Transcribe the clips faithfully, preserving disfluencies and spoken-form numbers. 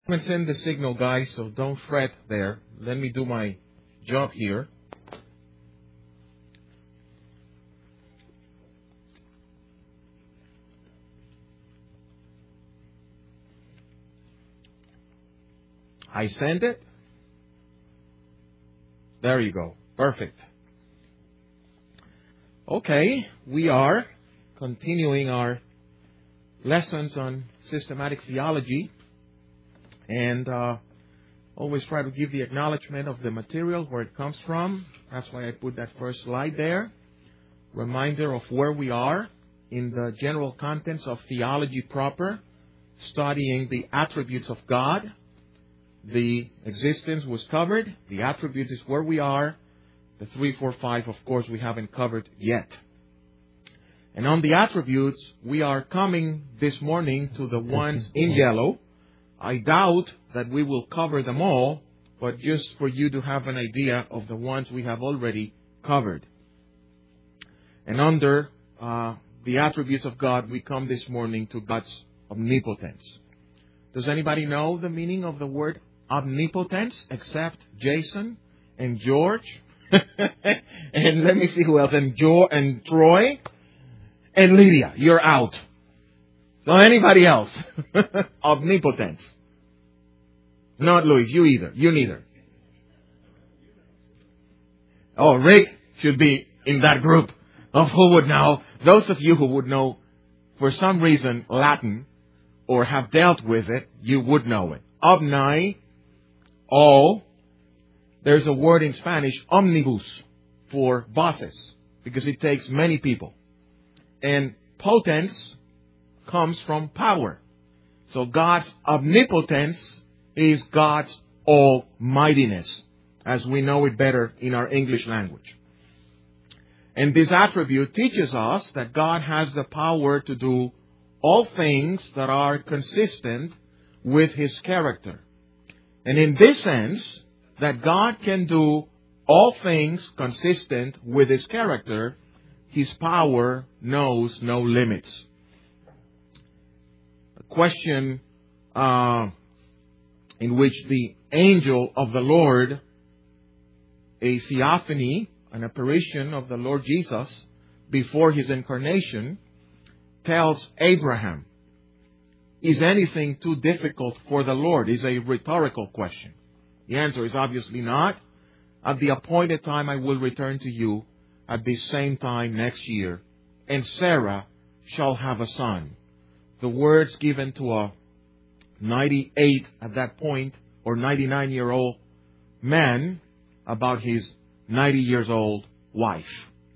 I'm going to send the signal, guys, so don't fret there. Let me do my job here. I send it. There you go. Perfect. Okay, we are continuing our lessons on systematic theology. And uh, always try to give the acknowledgement of the material, where it comes from. That's why I put that first slide there. Reminder of where we are in the general contents of theology proper, studying the attributes of God. The existence was covered. The attributes is where we are. The three, four, five, of course, we haven't covered yet. And on the attributes, we are coming this morning to the ones in yellow. I doubt that we will cover them all, but just for you to have an idea of the ones we have already covered. And under uh, the attributes of God, we come this morning to God's omnipotence. Does anybody know the meaning of the word omnipotence except Jason and George? And let me see who else. And, jo- and Troy and Lydia. You're out. So anybody else? Omnipotence. Not Luis. You either. You neither. Oh, Rick should be in that group of who would know. Those of you who would know, for some reason, Latin or have dealt with it, you would know it. Omni, all. There's a word in Spanish, omnibus, for buses, because it takes many people. And potence comes from power. So God's omnipotence is God's almightiness, as we know it better in our English language. And this attribute teaches us that God has the power to do all things that are consistent with His character. And in this sense, that God can do all things consistent with His character, His power knows no limits. Question uh, in which the angel of the Lord, a theophany, an apparition of the Lord Jesus before His incarnation, tells Abraham, is anything too difficult for the Lord? Is a rhetorical question. The answer is obviously not. At the appointed time I will return to you at the same time next year, and Sarah shall have a son. The words given to a ninety-eight at that point, or ninety-nine-year-old man about his ninety years old wife.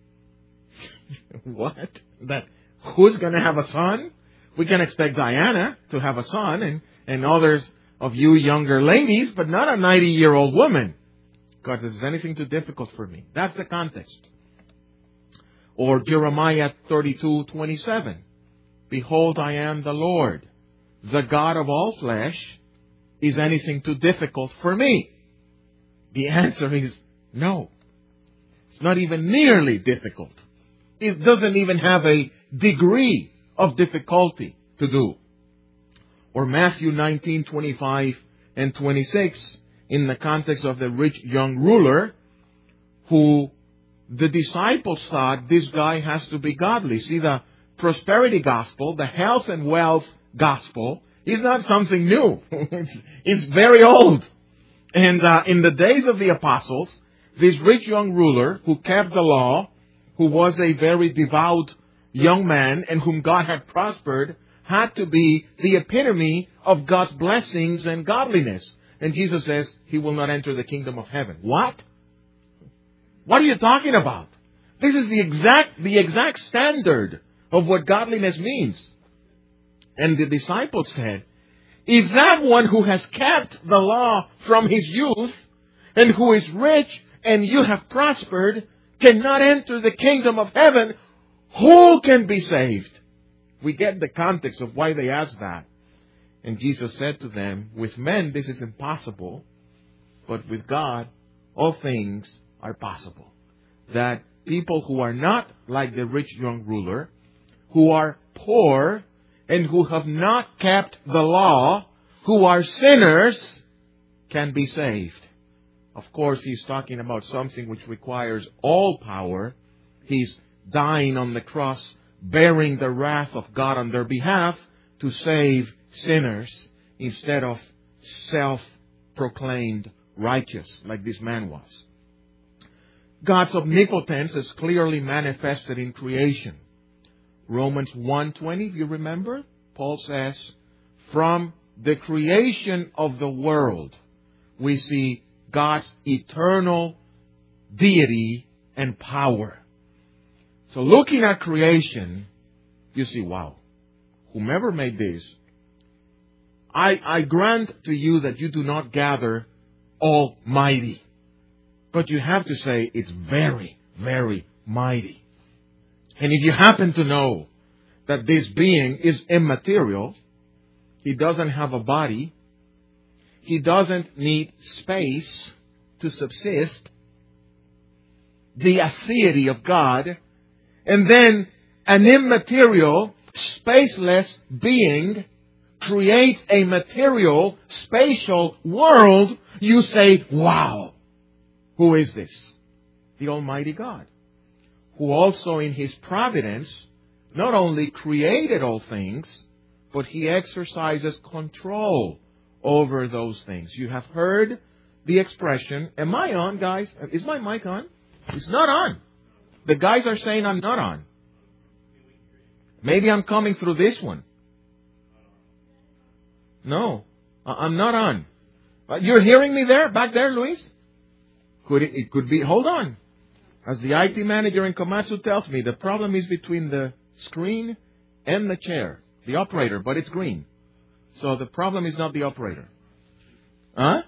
What? That who's going to have a son? We can expect Diana to have a son, and, and others of you younger ladies, but not a ninety-year-old woman. God says, is anything too difficult for me? That's the context. Or Jeremiah thirty-two twenty-seven. Behold, I am the Lord, the God of all flesh. Is anything too difficult for me? The answer is no. It's not even nearly difficult. It doesn't even have a degree of difficulty to do. Or Matthew nineteen twenty-five and twenty-six, in the context of the rich young ruler, who the disciples thought this guy has to be godly. See, the prosperity gospel, the health and wealth gospel, is not something new. it's, it's very old. And uh, in the days of the apostles, this rich young ruler who kept the law, who was a very devout young man and whom God had prospered, had to be the epitome of God's blessings and godliness. And Jesus says, he will not enter the kingdom of heaven. What? What are you talking about? This is the exact, the exact standard of what godliness means. And the disciples said, if that one who has kept the law from his youth and who is rich and you have prospered cannot enter the kingdom of heaven, who can be saved? We get the context of why they asked that. And Jesus said to them, with men this is impossible, but with God all things are possible. That people who are not like the rich young ruler, who are poor and who have not kept the law, who are sinners can be saved. Of course, he's talking about something which requires all power. He's dying on the cross, bearing the wrath of God on their behalf to save sinners instead of self-proclaimed righteous like this man was. God's omnipotence is clearly manifested in creation. Romans one twenty, if you remember, Paul says, from the creation of the world, we see God's eternal deity and power. So looking at creation, you see, wow, whomever made this, I, I grant to you that you do not gather almighty. But you have to say it's very, very mighty. And if you happen to know that this being is immaterial, he doesn't have a body, he doesn't need space to subsist, the aseity of God, and then an immaterial, spaceless being creates a material, spatial world, you say, wow, who is this? The Almighty God, who also in His providence not only created all things, but He exercises control over those things. You have heard the expression, am I on, guys? Is my mic on? It's not on. The guys are saying I'm not on. Maybe I'm coming through this one. No, I'm not on. You're hearing me there, back there, Luis? Could it, it could be, hold on. As the I T manager in Komatsu tells me, the problem is between the screen and the chair, the operator, but it's green. So the problem is not the operator. Huh?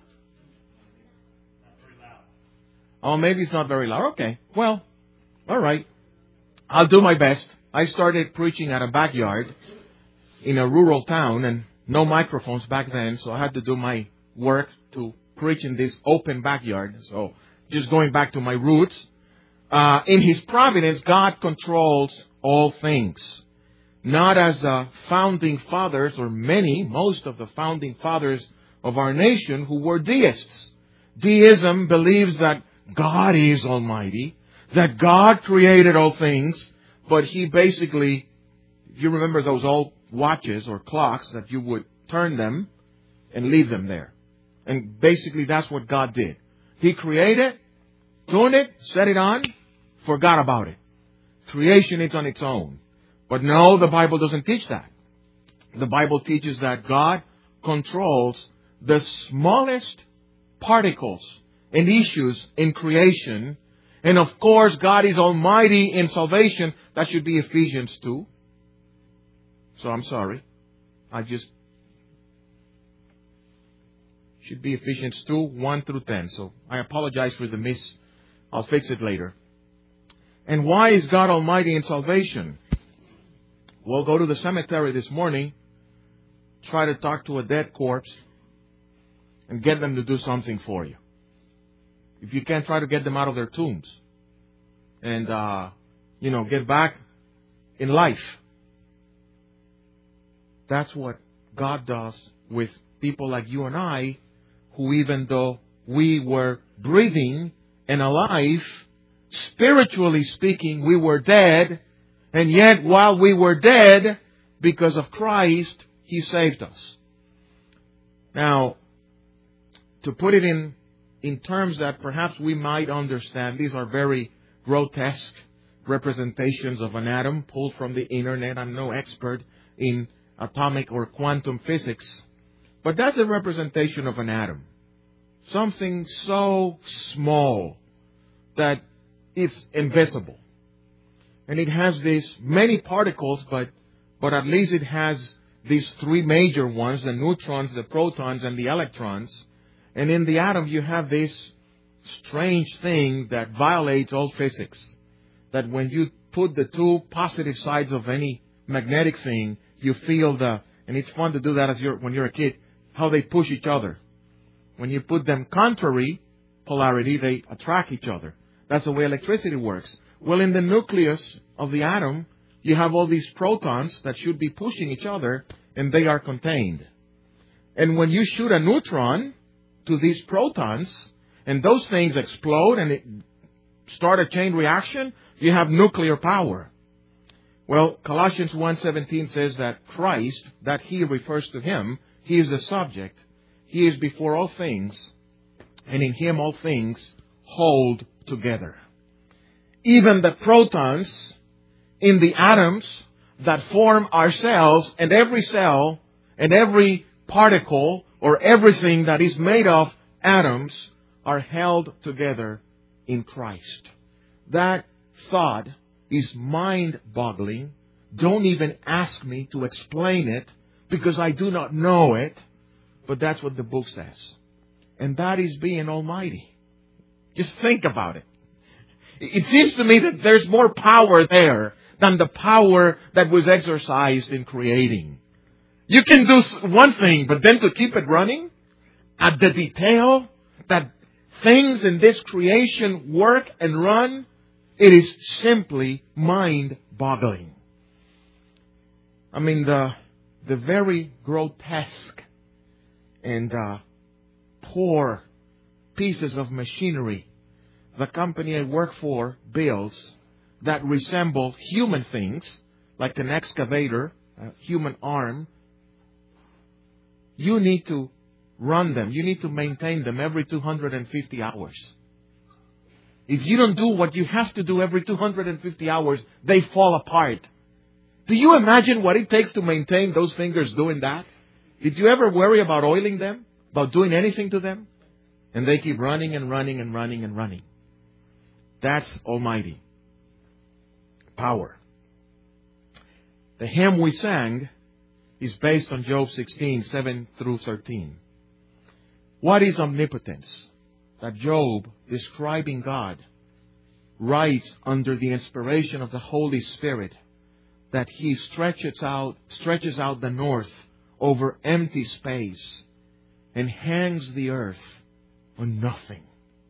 Oh, maybe it's not very loud. Okay. Well, all right. I'll do my best. I started preaching at a backyard in a rural town and no microphones back then, so I had to do my work to preach in this open backyard. So just going back to my roots, uh, in His providence, God controls all things. Not as the founding fathers, or many, most of the founding fathers of our nation who were deists. Deism believes that God is almighty, that God created all things, but He basically, if you remember those old watches or clocks that you would turn them and leave them there. And basically that's what God did. He created, tuned it, set it on, forgot about it. Creation is on its own. But no, the Bible doesn't teach that. The Bible teaches that God controls the smallest particles and issues in creation. And of course, God is almighty in salvation. That should be Ephesians two. So I'm sorry. I just... Should be Ephesians two, one through ten. So I apologize for the miss. I'll fix it later. And why is God almighty in salvation? Well, go to the cemetery this morning, try to talk to a dead corpse, and get them to do something for you. If you can't, try to get them out of their tombs. And, uh, you know, get back in life. That's what God does with people like you and I, who even though we were breathing and alive, spiritually speaking, we were dead. And yet, while we were dead, because of Christ, He saved us. Now, to put it in, in terms that perhaps we might understand, these are very grotesque representations of an atom pulled from the internet. I'm no expert in atomic or quantum physics. But that's a representation of an atom. Something so small that it's invisible. And it has these many particles, but, but at least it has these three major ones, the neutrons, the protons, and the electrons. And in the atom you have this strange thing that violates all physics. That when you put the two positive sides of any magnetic thing, you feel the, and it's fun to do that as you're, when you're a kid, how they push each other. When you put them contrary polarity, they attract each other. That's the way electricity works. Well, in the nucleus of the atom, you have all these protons that should be pushing each other, and they are contained. And when you shoot a neutron to these protons, and those things explode and it start a chain reaction, you have nuclear power. Well, Colossians one seventeen says that Christ, that He refers to Him, He is the subject. He is before all things, and in Him all things hold together. Even the protons in the atoms that form our cells, and every cell and every particle or everything that is made of atoms are held together in Christ. That thought is mind-boggling. Don't even ask me to explain it because I do not know it. But that's what the book says. And that is being almighty. Just think about it. It seems to me that there's more power there than the power that was exercised in creating. You can do one thing, but then to keep it running at the detail that things in this creation work and run, it is simply mind-boggling. I mean, the the very grotesque and uh, poor pieces of machinery the company I work for builds that resemble human things, like an excavator, a human arm, you need to run them. You need to maintain them every two hundred fifty hours. If you don't do what you have to do every two hundred fifty hours, they fall apart. Do you imagine what it takes to maintain those fingers doing that? Did you ever worry about oiling them? About doing anything to them? And they keep running and running and running and running. That's almighty power. The hymn we sang is based on Job sixteen, seven through thirteen. What is omnipotence? That Job, describing God, writes under the inspiration of the Holy Spirit that He stretches out, stretches out the north over empty space and hangs the earth on nothing.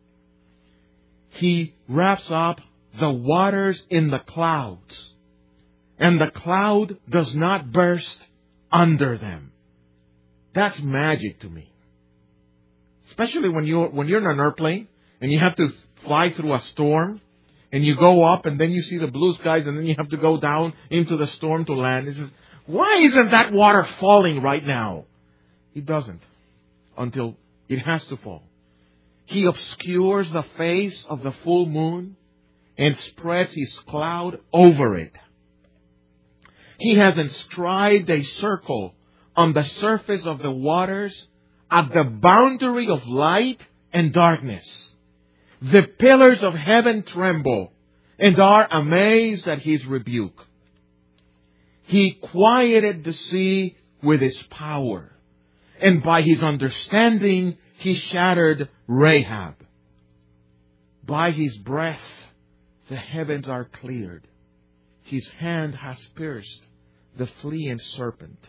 He wraps up the waters in the clouds, and the cloud does not burst under them. That's magic to me. Especially when you're, when you're in an airplane and you have to fly through a storm and you go up and then you see the blue skies and then you have to go down into the storm to land. It says, why isn't that water falling right now? It doesn't until it has to fall. He obscures the face of the full moon and spreads His cloud over it. He has inscribed a circle on the surface of the waters at the boundary of light and darkness. The pillars of heaven tremble and are amazed at His rebuke. He quieted the sea with His power, and by His understanding He shattered Rahab. By His breath the heavens are cleared. His hand has pierced the fleeing serpent.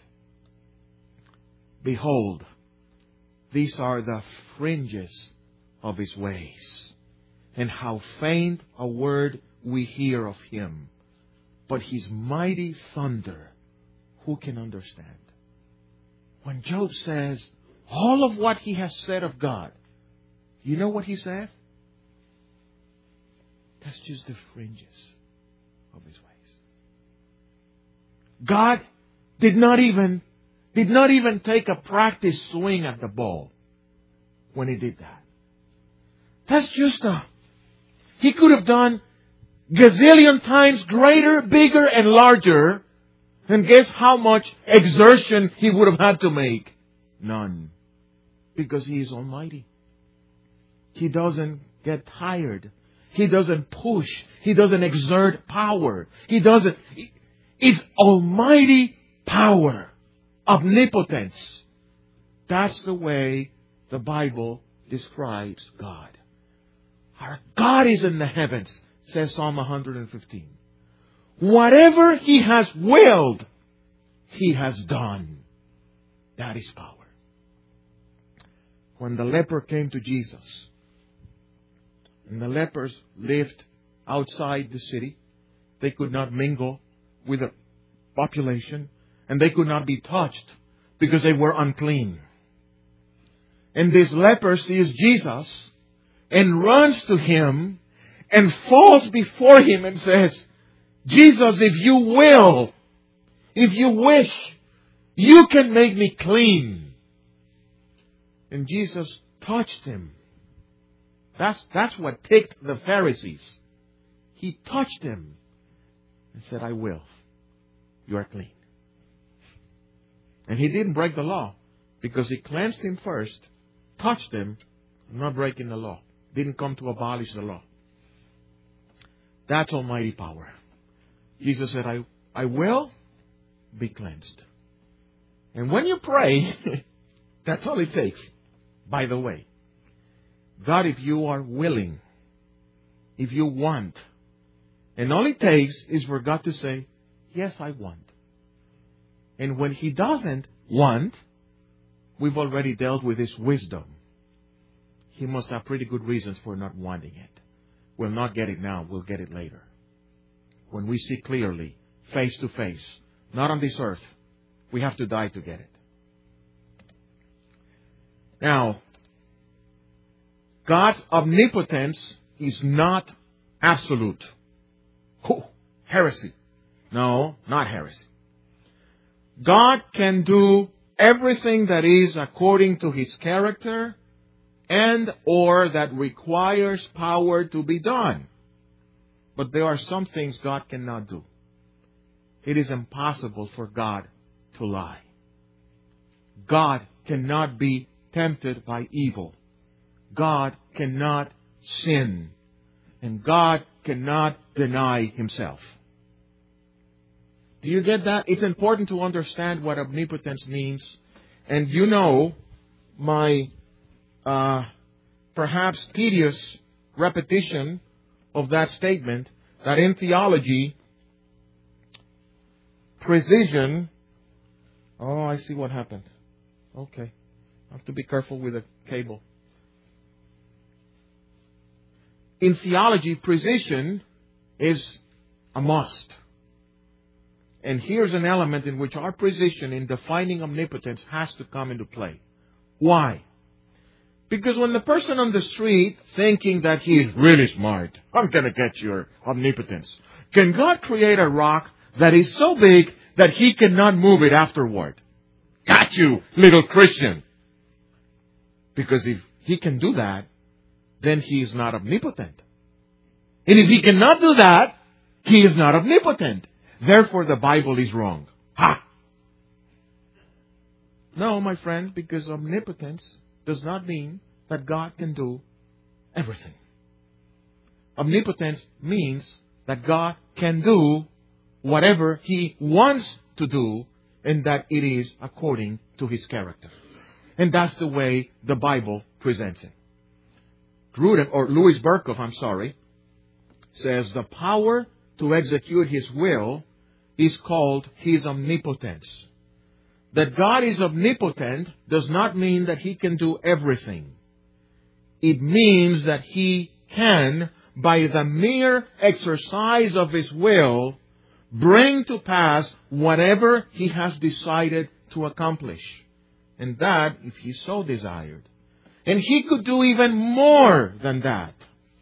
Behold, these are the fringes of His ways, and how faint a word we hear of Him. But His mighty thunder, who can understand? When Job says all of what he has said of God, you know what he says? That's just the fringes of His ways. God did not even did not even take a practice swing at the ball when He did that. That's just a... He could have done gazillion times greater, bigger, and larger. And guess how much exertion He would have had to make? None. Because He is almighty. He doesn't get tired. He doesn't push. He doesn't exert power. He doesn't... It's almighty power. Omnipotence. That's the way the Bible describes God. Our God is in the heavens, says Psalm one fifteen. Whatever He has willed, He has done. That is power. When the leper came to Jesus, and the lepers lived outside the city, they could not mingle with the population, and they could not be touched because they were unclean. And this leper sees Jesus and runs to Him and falls before Him and says, Jesus, if you will, if you wish, you can make me clean. And Jesus touched him. That's, that's what ticked the Pharisees. He touched him and said, I will. You are clean. And He didn't break the law because He cleansed him first, touched him, not breaking the law. Didn't come to abolish the law. That's almighty power. Jesus said, I, I will be cleansed. And when you pray, that's all it takes. By the way, God, if you are willing, if you want, and all it takes is for God to say, yes, I want. And when He doesn't want, we've already dealt with His wisdom. He must have pretty good reasons for not wanting it. We'll not get it now, we'll get it later. When we see clearly, face to face, not on this earth, we have to die to get it. Now, God's omnipotence is not absolute. Oh, heresy. No, not heresy. God can do everything that is according to His character and or that requires power to be done. But there are some things God cannot do. It is impossible for God to lie. God cannot be tempted by evil. God cannot sin. And God cannot deny Himself. Do you get that? It's important to understand what omnipotence means. And you know my uh, perhaps tedious repetition of that statement, that in theology, precision... Oh, I see what happened. Okay. I have to be careful with the cable. In theology, precision is a must. And here's an element in which our precision in defining omnipotence has to come into play. Why? Because when the person on the street, thinking that he is really smart, I'm going to get your omnipotence. Can God create a rock that is so big that He cannot move it afterward? Got you, little Christian. Because if He can do that, then He is not omnipotent. And if He cannot do that, He is not omnipotent. Therefore, the Bible is wrong. Ha! No, my friend, because omnipotence does not mean that God can do everything. Omnipotence means that God can do whatever He wants to do, and that it is according to His character. And that's the way the Bible presents it. Grudem, or Louis Berkhoff, I'm sorry, says the power to execute His will is called His omnipotence. That God is omnipotent does not mean that He can do everything. It means that He can, by the mere exercise of His will, bring to pass whatever He has decided to accomplish. And that, if He so desired. And He could do even more than that.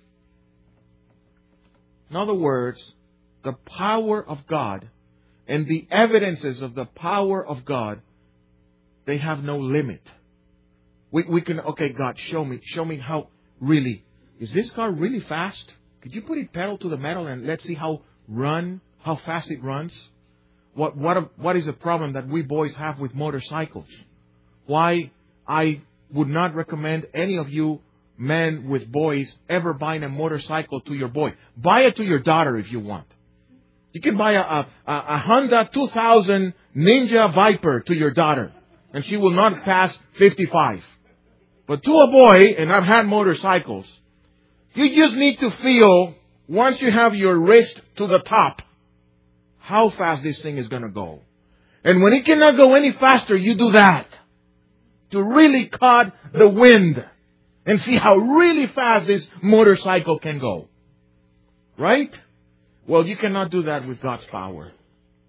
In other words, the power of God and the evidences of the power of God, they have no limit. We, we can, okay, God, show me, show me how really, is this car really fast? Could you put it pedal to the metal and let's see how run, how fast it runs? What, what, a, what is a problem that we boys have with motorcycles? Why I would not recommend any of you men with boys ever buying a motorcycle to your boy. Buy it to your daughter if you want. You can buy a, a, a Honda two thousand Ninja Viper to your daughter, and she will not pass fifty-five. But to a boy, and I've had motorcycles, you just need to feel, once you have your wrist to the top, how fast this thing is going to go. And when it cannot go any faster, you do that. To really cut the wind and see how really fast this motorcycle can go. Right? Well, you cannot do that with God's power.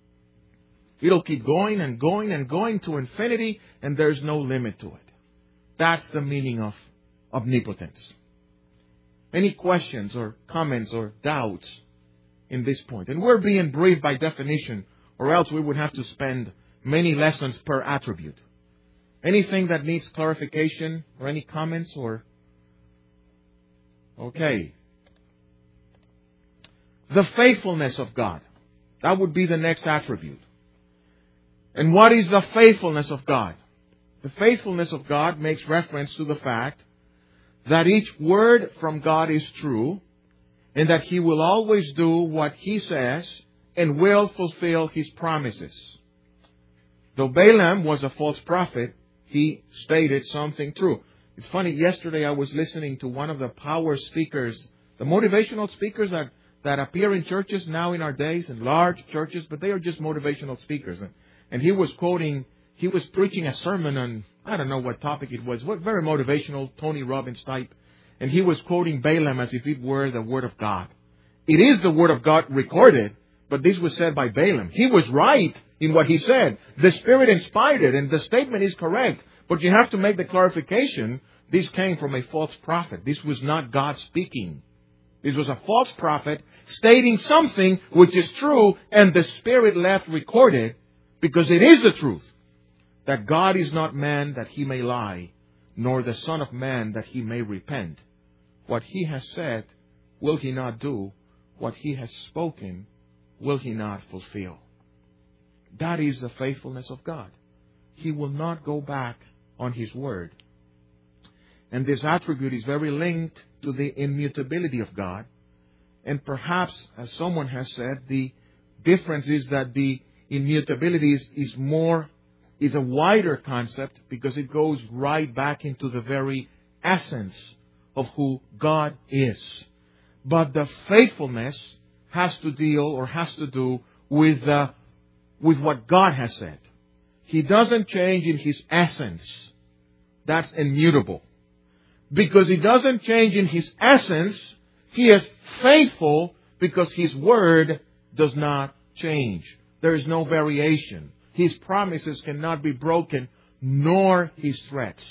It'll keep going and going and going to infinity, and there's no limit to it. That's the meaning of omnipotence. Any questions or comments or doubts in this point? And we're being brief by definition, or else we would have to spend many lessons per attribute. Anything that needs clarification or any comments or... Okay. The faithfulness of God. That would be the next attribute. And what is the faithfulness of God? The faithfulness of God makes reference to the fact that each word from God is true, and that He will always do what He says and will fulfill His promises. Though Balaam was a false prophet, he stated something true. It's funny, yesterday I was listening to one of the power speakers, the motivational speakers that, that appear in churches now in our days, in large churches, but they are just motivational speakers. And, and he was quoting, he was preaching a sermon on, I don't know what topic it was, what very motivational, Tony Robbins type. And he was quoting Balaam as if it were the Word of God. It is the Word of God recorded, but this was said by Balaam. He was right in what he said. The Spirit inspired it, and the statement is correct. But you have to make the clarification, this came from a false prophet. This was not God speaking. This was a false prophet stating something which is true, and the Spirit left recorded, because it is the truth, that God is not man that He may lie, nor the Son of Man that He may repent. What He has said, will He not do? What He has spoken, will He not fulfill? That is the faithfulness of God. He will not go back on His word. And this attribute is very linked to the immutability of God. And perhaps, as someone has said, the difference is that the immutability is, is more, is a wider concept, because it goes right back into the very essence of who God is. But the faithfulness has to deal or has to do with uh, with what God has said. He doesn't change in His essence. That's immutable. Because He doesn't change in His essence, He is faithful because His word does not change. There is no variation. His promises cannot be broken, nor His threats.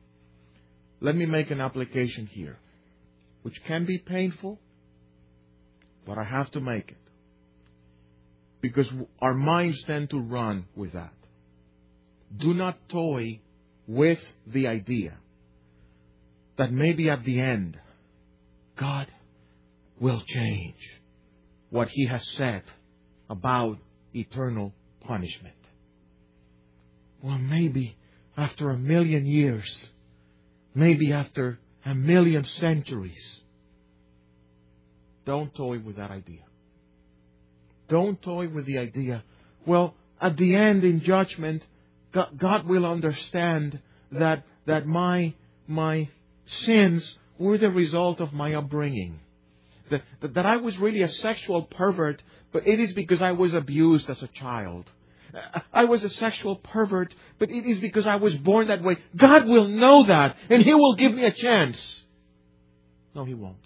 Let me make an application here, which can be painful, but I have to make it. Because our minds tend to run with that. Do not toy with the idea that maybe at the end, God will change what He has said about eternal punishment. Well, maybe after a million years, maybe after a million centuries. Don't toy with that idea. Don't toy with the idea, well, at the end in judgment, God will understand that that my my sins were the result of my upbringing. That, that, that I was really a sexual pervert, but it is because I was abused as a child. I was a sexual pervert, but it is because I was born that way. God will know that, and He will give me a chance. No, He won't.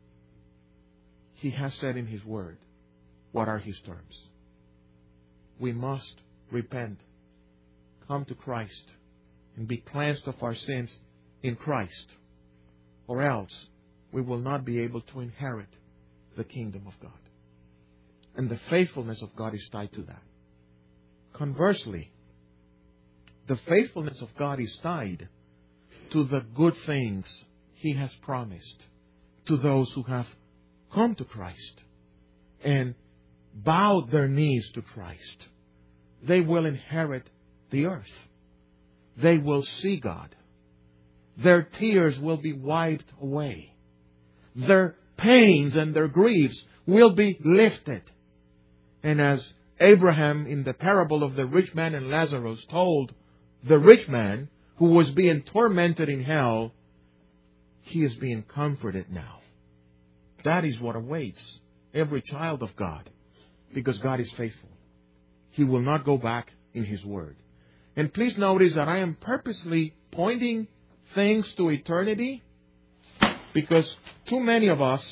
He has said in His Word, what are His terms? We must repent, come to Christ, and be cleansed of our sins in Christ, or else we will not be able to inherit the kingdom of God. And the faithfulness of God is tied to that. Conversely, the faithfulness of God is tied to the good things He has promised to those who have come to Christ and bowed their knees to Christ. They will inherit the earth. They will see God. Their tears will be wiped away. Their pains and their griefs will be lifted. And as Abraham in the parable of the rich man and Lazarus told the rich man who was being tormented in hell, he is being comforted now. That is what awaits every child of God, because God is faithful. He will not go back in His word. And please notice that I am purposely pointing things to eternity, because too many of us,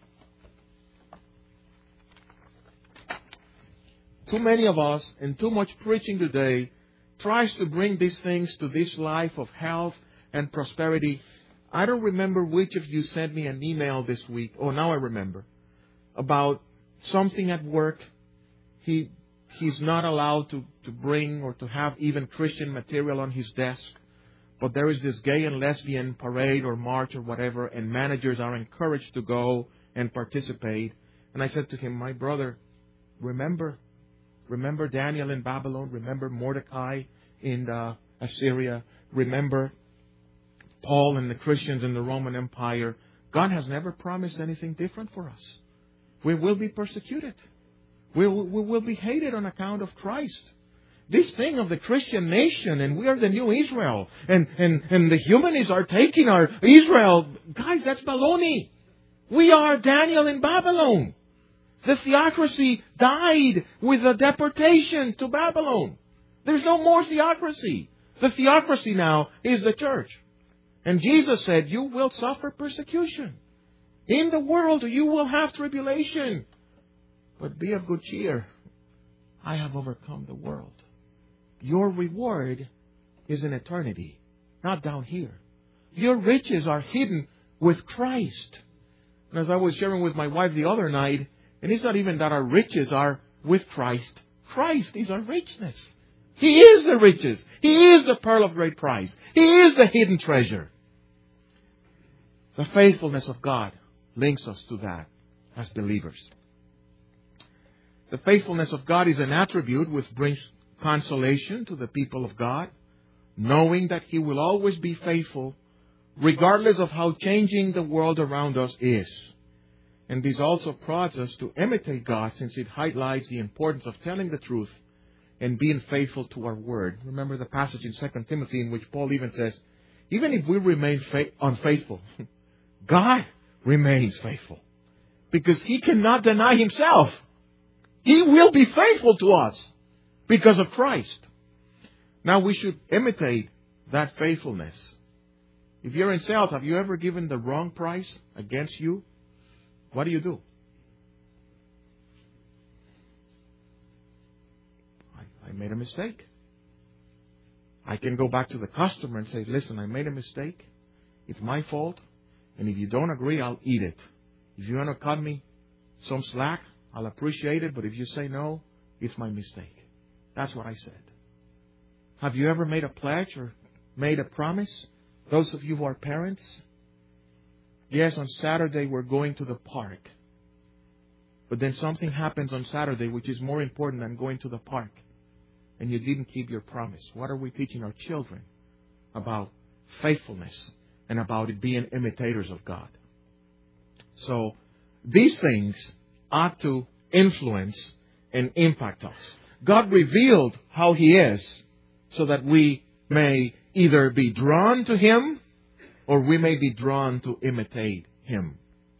too many of us, and too much preaching today tries to bring these things to this life of health and prosperity. I don't remember which of you sent me an email this week. Oh, now I remember. About something at work. He he's not allowed to, to bring or to have even Christian material on his desk. But there is this gay and lesbian parade or march or whatever, and managers are encouraged to go and participate. And I said to him, my brother, remember, remember Daniel in Babylon, remember Mordecai in uh, Assyria, remember Paul and the Christians in the Roman Empire. God has never promised anything different for us. We will be persecuted. We will, we will be hated on account of Christ. This thing of the Christian nation, and we are the new Israel, and, and, and the humanists are taking our Israel. Guys, that's baloney. We are Daniel in Babylon. The theocracy died with the deportation to Babylon. There's no more theocracy. The theocracy now is the church. And Jesus said, you will suffer persecution. In the world you will have tribulation. But be of good cheer. I have overcome the world. Your reward is in eternity, not down here. Your riches are hidden with Christ. And as I was sharing with my wife the other night, and it's not even that our riches are with Christ. Christ is our richness. He is the riches. He is the pearl of great price. He is the hidden treasure. The faithfulness of God links us to that as believers. The faithfulness of God is an attribute which brings consolation to the people of God, knowing that He will always be faithful, regardless of how changing the world around us is. And this also prods us to imitate God, since it highlights the importance of telling the truth and being faithful to our word. Remember the passage in Second Timothy in which Paul even says, even if we remain fa- unfaithful, God remains faithful, because He cannot deny Himself. He will be faithful to us because of Christ. Now we should imitate that faithfulness. If you're in sales, have you ever given the wrong price against you? What do you do? I, I made a mistake. I can go back to the customer and say, listen, I made a mistake. It's my fault. And if you don't agree, I'll eat it. If you want to cut me some slack, I'll appreciate it. But if you say no, it's my mistake. That's what I said. Have you ever made a pledge or made a promise? Those of you who are parents, yes, on Saturday we're going to the park. But then something happens on Saturday which is more important than going to the park. And you didn't keep your promise. What are we teaching our children about faithfulness and about it being imitators of God? So these things ought to influence and impact us. God revealed how He is so that we may either be drawn to Him or we may be drawn to imitate Him.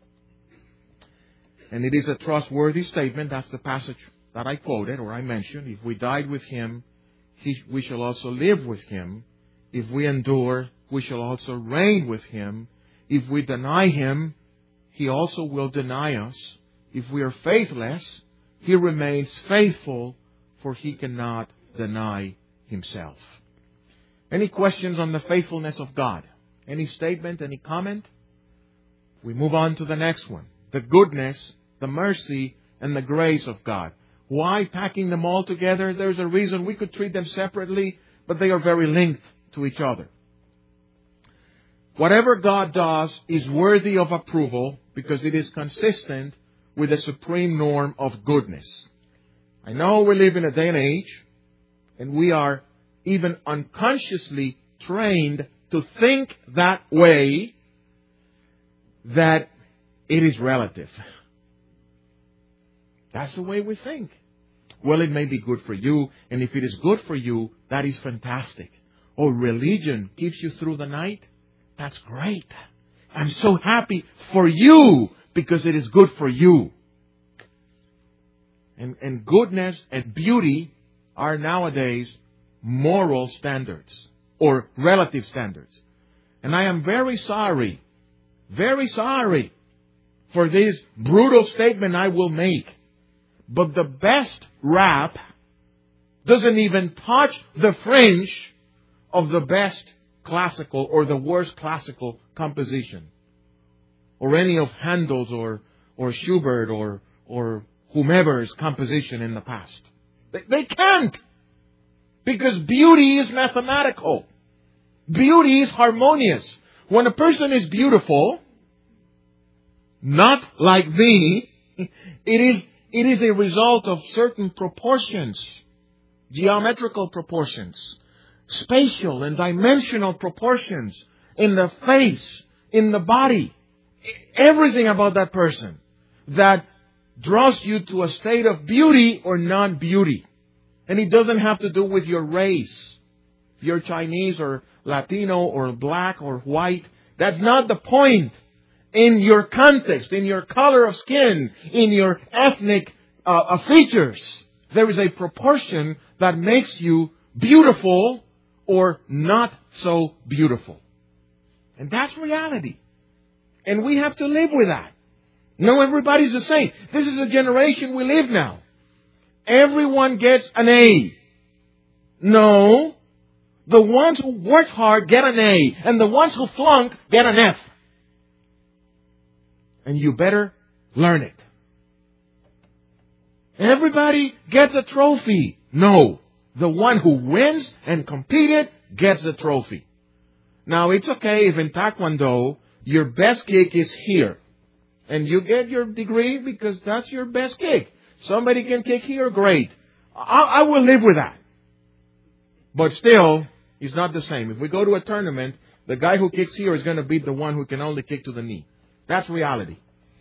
And it is a trustworthy statement. That's the passage that I quoted or I mentioned. If we died with Him, he, we shall also live with Him. If we endure, we shall also reign with Him. If we deny Him, He also will deny us. If we are faithless, He remains faithful, for He cannot deny Himself. Any questions on the faithfulness of God? Any statement, any comment? We move on to the next one. The goodness, the mercy, and the grace of God. Why packing them all together? There's a reason. We could treat them separately, but they are very linked to each other. Whatever God does is worthy of approval because it is consistent with the supreme norm of goodness. I know we live in a day and age, and we are even unconsciously trained to think that way, that it is relative. That's the way we think. Well, it may be good for you, and if it is good for you, that is fantastic. Oh, religion keeps you through the night? That's great. I'm so happy for you because it is good for you. And, and goodness and beauty are nowadays moral standards or relative standards. And I am very sorry, very sorry for this brutal statement I will make. But the best rap doesn't even touch the fringe of the best classical or the worst classical composition, or any of Handel's or, or Schubert or, or whomever's composition in the past. They, they can't. Because beauty is mathematical. Beauty is harmonious. When a person is beautiful, not like thee, it is, it is a result of certain proportions, geometrical proportions, spatial and dimensional proportions in the face, in the body, everything about that person that draws you to a state of beauty or non-beauty. And it doesn't have to do with your race. If you're Chinese or Latino or black or white, that's not the point. In your context, in your color of skin, in your ethnic uh, features, there is a proportion that makes you beautiful or not so beautiful. And that's reality. And we have to live with that. No, everybody's the same. This is a generation we live now. Everyone gets an A. No. The ones who work hard get an A. And the ones who flunk get an F. And you better learn it. Everybody gets a trophy. No. The one who wins and competed gets the trophy. Now, it's okay if in Taekwondo your best kick is here. And you get your degree because that's your best kick. Somebody can kick here, great. I, I will live with that. But still, it's not the same. If we go to a tournament, the guy who kicks here is going to beat the one who can only kick to the knee. That's reality.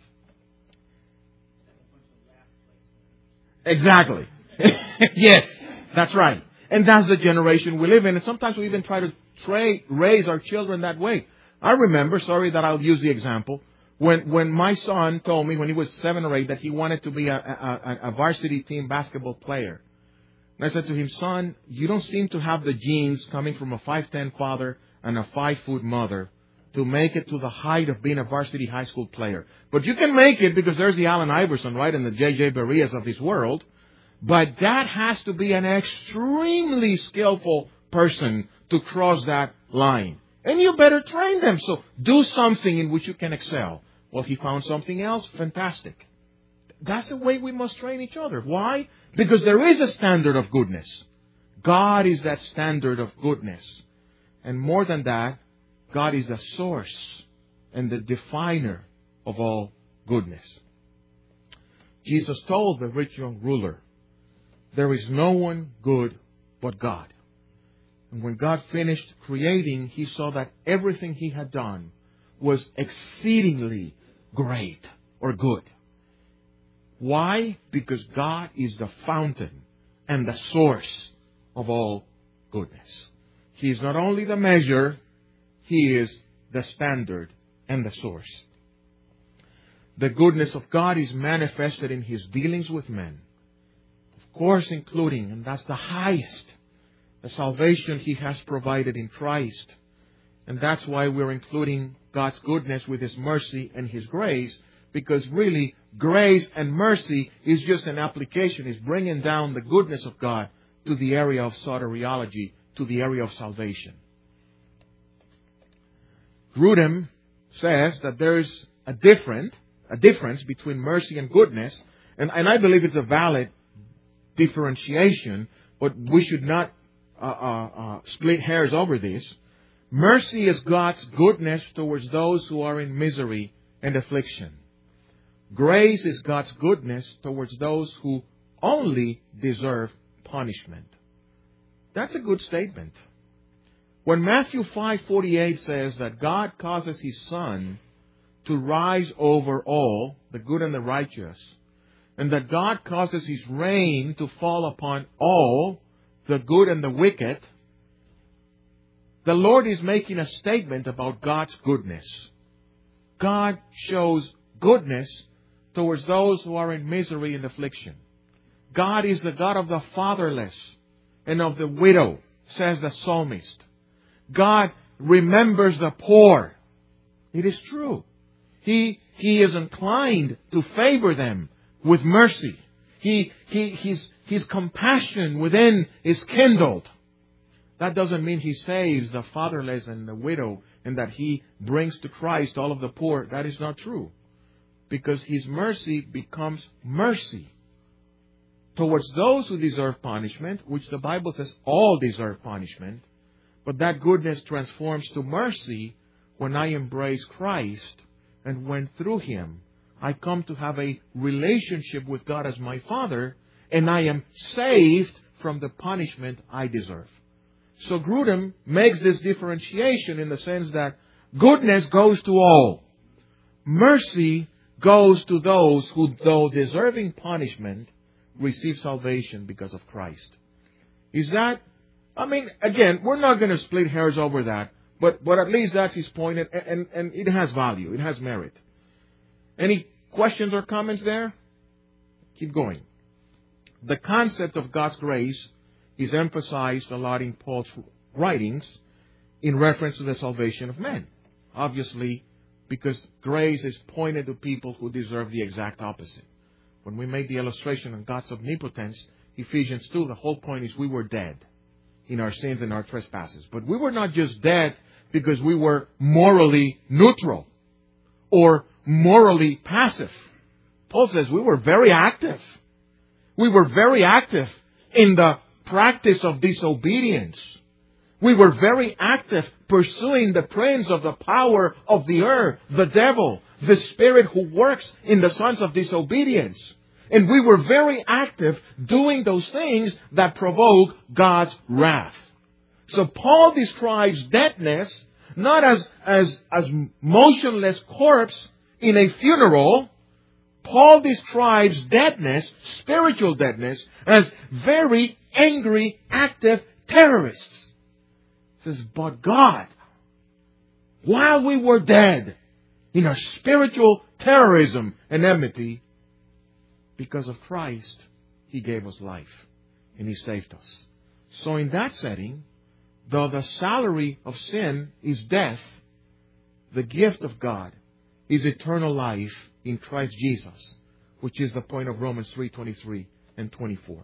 Exactly. Yes, that's right. And that's the generation we live in. And sometimes we even try to tra- raise our children that way. I remember, sorry that I'll use the example, when when my son told me when he was seven or eight that he wanted to be a, a, a varsity team basketball player. And I said to him, son, you don't seem to have the genes coming from a five ten father and a five foot mother to make it to the height of being a varsity high school player. But you can make it because there's the Allen Iverson, right, and the J J Barias of this world. But that has to be an extremely skillful person to cross that line. And you better train them. So do something in which you can excel. Well, he found something else. Fantastic. That's the way we must train each other. Why? Because there is a standard of goodness. God is that standard of goodness. And more than that, God is the source and the definer of all goodness. Jesus told the rich young ruler, there is no one good but God. And when God finished creating, He saw that everything He had done was exceedingly great or good. Why? Because God is the fountain and the source of all goodness. He is not only the measure, He is the standard and the source. The goodness of God is manifested in His dealings with men. Of course, including, and that's the highest, the salvation He has provided in Christ. And that's why we're including God's goodness with His mercy and His grace. Because really, grace and mercy is just an application. It's bringing down the goodness of God to the area of soteriology, to the area of salvation. Grudem says that there's a different, a difference between mercy and goodness. And, and I believe it's a valid differentiation, but we should not uh, uh, uh, split hairs over this. Mercy is God's goodness towards those who are in misery and affliction. Grace is God's goodness towards those who only deserve punishment. That's a good statement. When Matthew five forty-eight says that God causes His Son to rise over all, the good and the righteous, and that God causes His rain to fall upon all, the good and the wicked, the Lord is making a statement about God's goodness. God shows goodness towards those who are in misery and affliction. God is the God of the fatherless and of the widow, says the psalmist. God remembers the poor. It is true. He, he is inclined to favor them with mercy. He, he, his, his compassion within is kindled. That doesn't mean He saves the fatherless and the widow and that He brings to Christ all of the poor. That is not true. Because His mercy becomes mercy towards those who deserve punishment, which the Bible says all deserve punishment. But that goodness transforms to mercy when I embrace Christ, and when through Him I come to have a relationship with God as my Father, and I am saved from the punishment I deserve. So Grudem makes this differentiation in the sense that goodness goes to all. Mercy goes to those who, though deserving punishment, receive salvation because of Christ. Is that, I mean, again, we're not going to split hairs over that, but, but at least that's his point, and, and, and it has value, it has merit. Any questions or comments there? Keep going. The concept of God's grace is emphasized a lot in Paul's writings in reference to the salvation of men. Obviously, because grace is pointed to people who deserve the exact opposite. When we made the illustration on God's omnipotence, Ephesians two, the whole point is we were dead in our sins and our trespasses. But we were not just dead because we were morally neutral or morally passive. Paul says we were very active. We were very active in the practice of disobedience. We were very active pursuing the prince of the power of the earth, the devil, the spirit who works in the sons of disobedience. And we were very active doing those things that provoke God's wrath. So Paul describes deadness not as, as, as motionless corpse in a funeral. Paul describes deadness, spiritual deadness, as very angry, active terrorists. He says, but God, while we were dead in our spiritual terrorism and enmity, because of Christ, He gave us life and He saved us. So in that setting, though the salary of sin is death, the gift of God is eternal life in Christ Jesus, which is the point of Romans three twenty-three and twenty-four.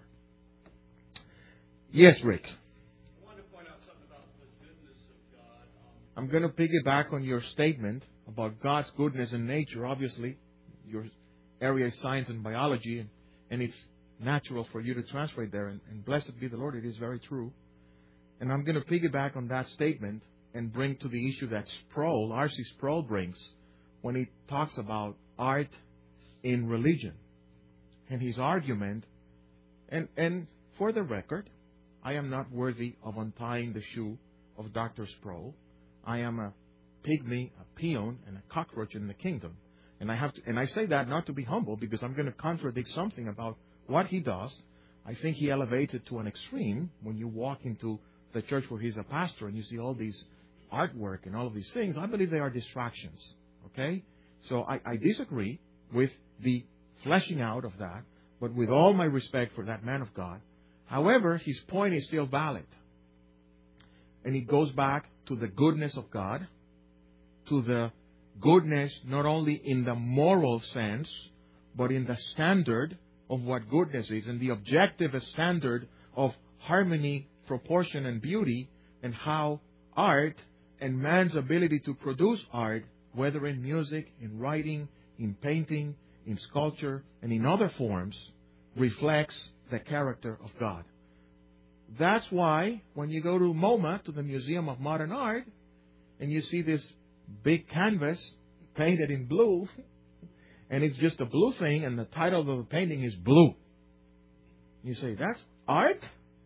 Yes, Rick. I want to point out something about the goodness of God. Um, I'm going to piggyback on your statement about God's goodness and nature. Obviously, your area is science and biology, and, and it's natural for you to translate there. And, and blessed be the Lord, it is very true. And I'm going to piggyback on that statement and bring to the issue that Sproul, R C Sproul brings when he talks about art in religion. And his argument, and, and for the record, I am not worthy of untying the shoe of Doctor Sproul. I am a pygmy, a peon, and a cockroach in the kingdom. And I have to, and I say that not to be humble, because I'm going to contradict something about what he does. I think he elevates it to an extreme when you walk into the church where he's a pastor and you see all these artwork and all of these things. I believe they are distractions. Okay? So I, I disagree with the fleshing out of that, but with all my respect for that man of God. However, his point is still valid. And it goes back to the goodness of God, to the goodness not only in the moral sense, but in the standard of what goodness is, and the objective standard of harmony, proportion, and beauty, and how art and man's ability to produce art, whether in music, in writing, in painting, in sculpture, and in other forms, reflects the character of God. That's why when you go to MoMA, to the Museum of Modern Art, and you see this big canvas painted in blue, and it's just a blue thing, and the title of the painting is Blue. You say, that's art?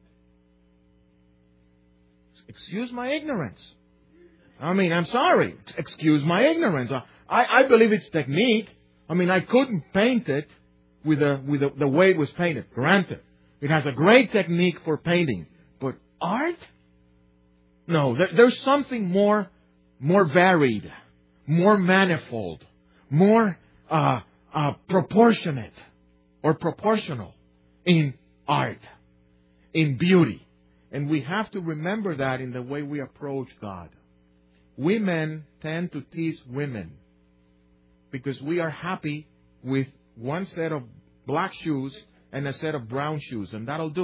Excuse my ignorance. I mean, I'm sorry. Excuse my ignorance. I, I believe it's technique. I mean, I couldn't paint it with, a, with a, the way it was painted. Granted, it has a great technique for painting. But art? No, there, there's something more, more varied, more manifold, more uh, uh, proportionate or proportional in art, in beauty. And we have to remember that in the way we approach God. Women tend to tease women because we are happy with one set of black shoes and a set of brown shoes, and that'll do.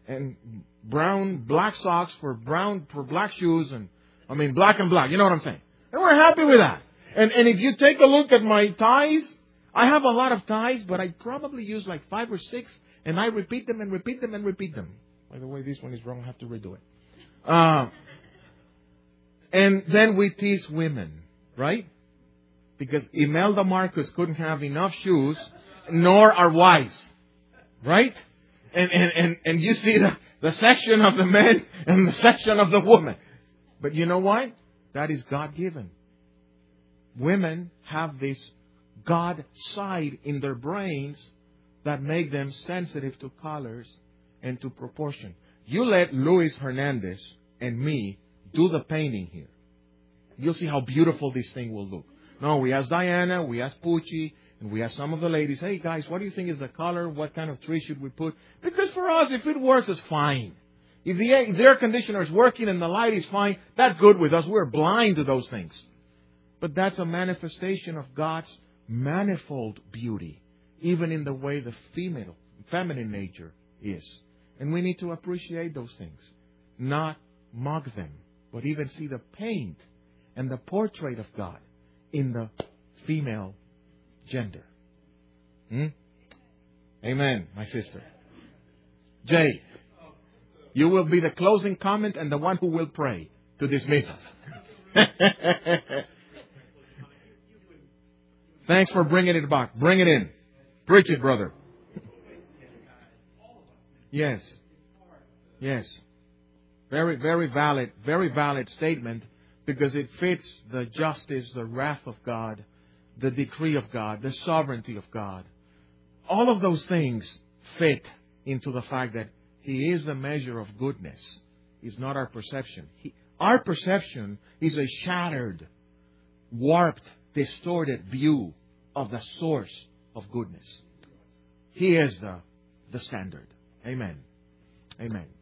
and brown, black socks for brown, for black shoes, and, I mean, black and black. You know what I'm saying? And we're happy with that. And, and if you take a look at my ties, I have a lot of ties, but I probably use like five or six, and I repeat them and repeat them and repeat them. By the way, this one is wrong. I have to redo it. Uh, and then we tease women, right? Because Imelda Marcos couldn't have enough shoes, nor our wives, right? And and and, and you see the, the section of the men and the section of the woman. But you know what? That is God-given. Women have this God side in their brains that make them sensitive to colors and to proportion. You let Luis Hernandez and me do the painting here. You'll see how beautiful this thing will look. No, we asked Diana, we asked Pucci, and we asked some of the ladies, hey guys, what do you think is the color? What kind of tree should we put? Because for us, if it works, it's fine. If the, if the air conditioner is working and the light is fine, that's good with us. We're blind to those things. But that's a manifestation of God's manifold beauty, even in the way the female, feminine nature is. And we need to appreciate those things, not mock them, but even see the paint and the portrait of God in the female gender. Hmm? Amen, my sister. Jay, you will be the closing comment and the one who will pray to dismiss us. Thanks for bringing it back. Bring it in. Preach it, brother. Yes. Yes. Very, very valid, very valid statement, because it fits the justice, the wrath of God, the decree of God, the sovereignty of God. All of those things fit into the fact that He is the measure of goodness. It's not our perception. He, our perception is a shattered, warped, distorted view of the source of goodness. He is the, the standard. Amen. Amen.